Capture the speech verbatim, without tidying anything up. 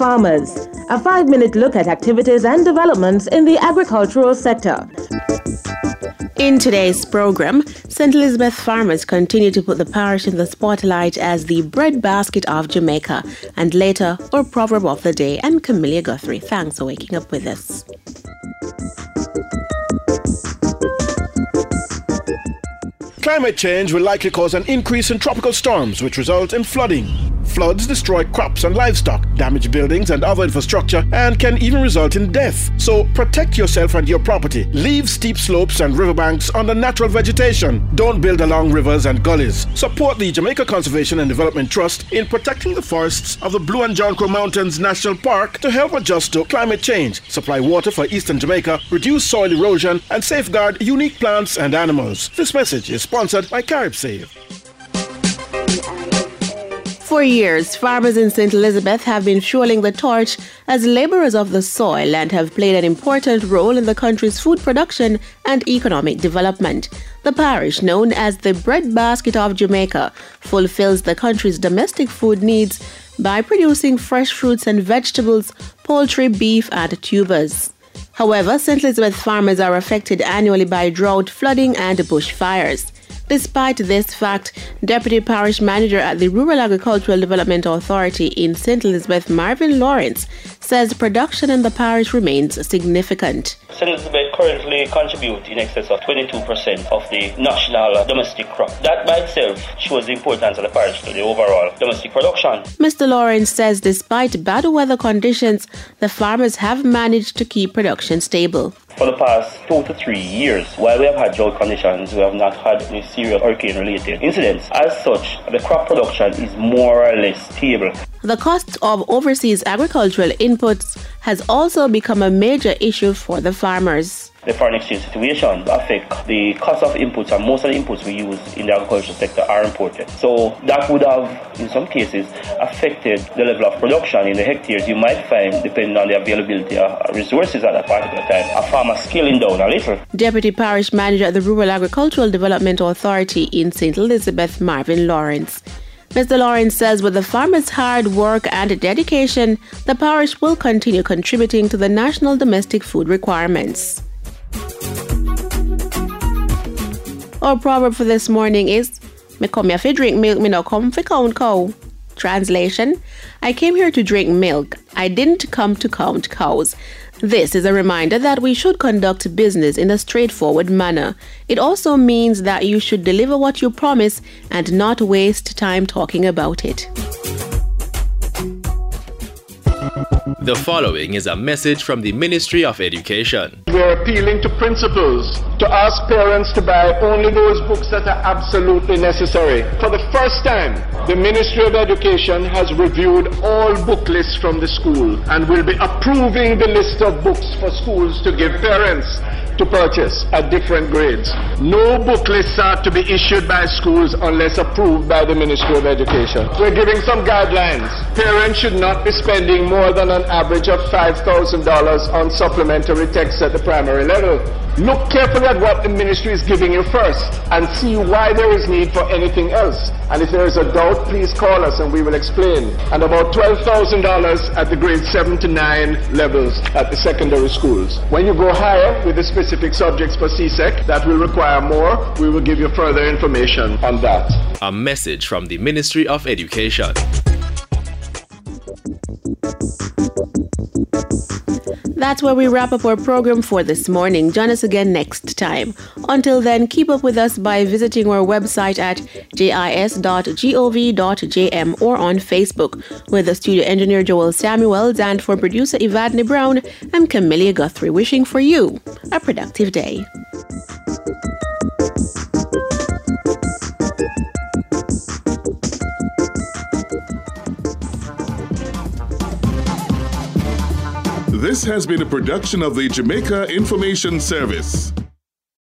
farmers. A five-minute look at activities and developments in the agricultural sector. In today's program, Saint Elizabeth farmers continue to put the parish in the spotlight as the breadbasket of Jamaica, and later, our proverb of the day. And Camilla Guthrie, thanks for waking up with us. Climate change will likely cause an increase in tropical storms, which result in flooding. Floods destroy crops and livestock, damage buildings and other infrastructure, and can even result in death. So protect yourself and your property. Leave steep slopes and riverbanks under natural vegetation. Don't build along rivers and gullies. Support the Jamaica Conservation and Development Trust in protecting the forests of the Blue and John Crow Mountains National Park to help adjust to climate change, supply water for eastern Jamaica, reduce soil erosion, and safeguard unique plants and animals. This message is sponsored by CaribSave. For years, farmers in Saint Elizabeth have been fueling the torch as laborers of the soil and have played an important role in the country's food production and economic development. The parish, known as the breadbasket of Jamaica, fulfills the country's domestic food needs by producing fresh fruits and vegetables, poultry, beef, and tubers. However, Saint Elizabeth farmers are affected annually by drought, flooding, and bushfires. Despite this fact, Deputy Parish Manager at the Rural Agricultural Development Authority in Saint Elizabeth, Marvin Lawrence, says production in the parish remains significant. Saint Elizabeth currently contributes in excess of twenty-two percent of the national domestic crop. That by itself shows the importance of the parish to the overall domestic production. Mister Lawrence says despite bad weather conditions, the farmers have managed to keep production stable. For the past two to three years, while we have had drought conditions, we have not had any serious hurricane-related incidents. As such, the crop production is more or less stable. The cost of overseas agricultural inputs has also become a major issue for the farmers. The foreign exchange situation affects the cost of inputs, and most of the inputs we use in the agricultural sector are imported. So that would have, in some cases, affected the level of production in the hectares you might find, depending on the availability of resources at that particular time. A farmer scaling down a little. Deputy Parish Manager at the Rural Agricultural Development Authority in Saint Elizabeth, Marvin Lawrence. Mister Lawrence says with the farmers' hard work and dedication, the parish will continue contributing to the national domestic food requirements. Our proverb for this morning is, "Me come here for drink milk, me no come for count cow." Translation, I came here to drink milk. I didn't come to count cows. This is a reminder that we should conduct business in a straightforward manner. It also means that you should deliver what you promise and not waste time talking about it. The following is a message from the Ministry of Education. We are appealing to principals to ask parents to buy only those books that are absolutely necessary. For the first time, the Ministry of Education has reviewed all book lists from the school and will be approving the list of books for schools to give parents to purchase at different grades. No book lists are to be issued by schools unless approved by the Ministry of Education. We're giving some guidelines. Parents should not be spending more than an average of five thousand dollars on supplementary texts at the primary level. Look carefully at what the ministry is giving you first and see why there is need for anything else. And if there is a doubt, please call us and we will explain. And about twelve thousand dollars at the grade seven to nine levels at the secondary schools. When you go higher with the specific subjects for C S E C that will require more, we will give you further information on that. A message from the Ministry of Education. That's where we wrap up our program for this morning. Join us again next time. Until then, keep up with us by visiting our website at jis dot gov dot jm or on Facebook. With the studio engineer Joel Samuels and for producer Evadne Brown, I'm Camilla Guthrie wishing for you a productive day. This has been a production of the Jamaica Information Service.